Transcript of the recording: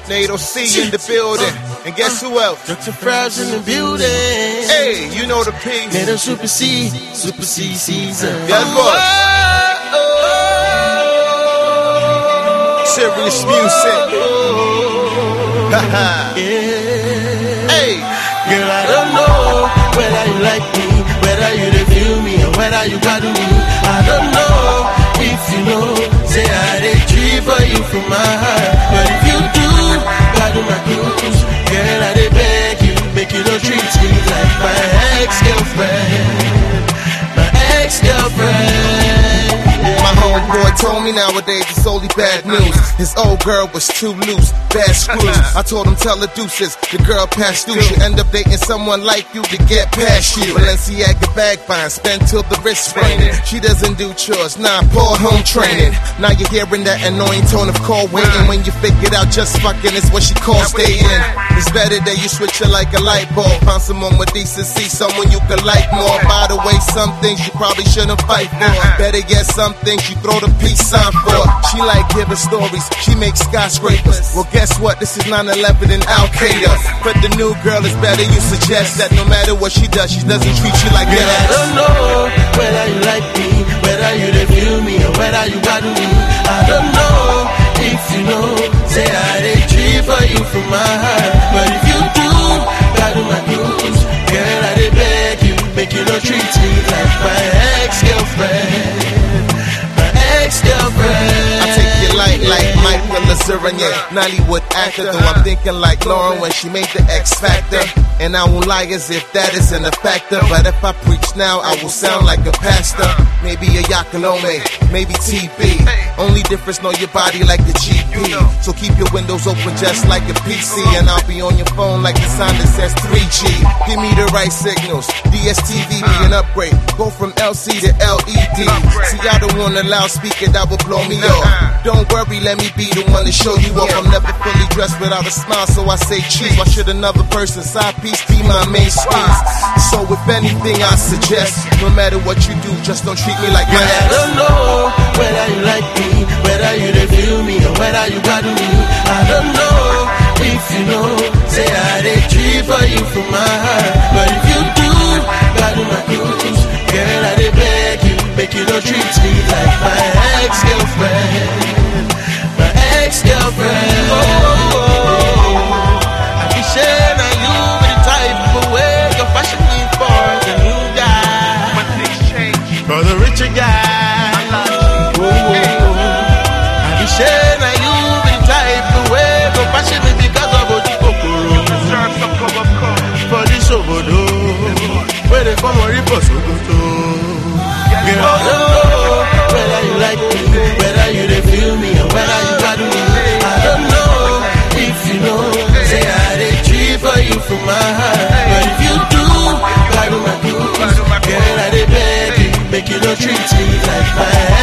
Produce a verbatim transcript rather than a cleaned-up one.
Nado C in the building. And guess who else? Doctor Fries in the building. Hey, you know the P. Nado Super C, Super C season. Yes, boss. Serious music. Haha. Hey, girl, I don't know whether you like me, whether you feel me, or whether you got me. I don't know if you know, say I did dream for you from my heart. But if you do, God do my dues, girl, I did beg you, make you don't treat me like my ex-girlfriend, my ex-girlfriend. my homeboy told me nowadays it's only bad news. His old girl was too loose, bad screws. I told him tell her deuces, the girl passed through. You end up dating someone like you to get past you. Balenciaga bag fine, spend till the wrist spraining. She doesn't do chores, nah, poor home training. Now you're hearing that annoying tone of call waiting. When you figure out just fucking is what she calls dating. It's better that you switch it like a light bulb. Find someone with decency, someone you can like more. By the way, some things you probably shouldn't fight for. Better get some things you throw the peace sign for. She like giving stories, she makes skyscrapers. Well, guess what? This is nine eleven and Al Qaeda. But the new girl is better. You suggest that no matter what she does, she doesn't treat you like that. I don't know whether you like me, whether you feel me, or whether you got me. I don't know if you know, say I did dream for you from my heart. But if you do, God do my dues, girl, I did beg you, make you not treat me like my ex-girlfriend, my ex-girlfriend. I take you light like Michael Lazarian, Nollywood actor. Though I'm thinking like Lauren when she made the X Factor. And I won't lie as if that isn't a factor. But if I preach now, I will sound like a pastor. Maybe a Yakalome, maybe T V. Only difference, know your body like the G P. So keep your windows open just like a P C. And I'll be on your phone like the sign that says three G. Give me the right signals, D S T V be an upgrade. Go from L C to L E D. See, I don't want a loudspeaker that will blow me off. Don't worry, let me be the one to show you off. I'm never fully dressed without a smile, so I say cheese. Why should another person's side piece be my main squeeze? So if anything I suggest, no matter what you do, just don't treat me like my I ex. don't know whether you like me, whether you feel me, or whether you got me. I don't know if you know, say I did dream for you from my heart. But if you do, God do my dues, girl, I did beg you, make you don't treat me like my ex-girlfriend, my ex-girlfriend. Oh, oh, oh. I be sharing on you with the type of way your fashion needs for the new guy, for the richer guy. Oh, oh, oh. I be sharing on you with the type of way your fashion is because of what you for this obodo, where they come or for Sokoto. Girl, I don't know whether you like me, whether you feel me, or whether you got me. I don't know if you know, say I did dream for you from my heart. But if you do, God do my dues, girl, I did beg you, make you don't treat me like my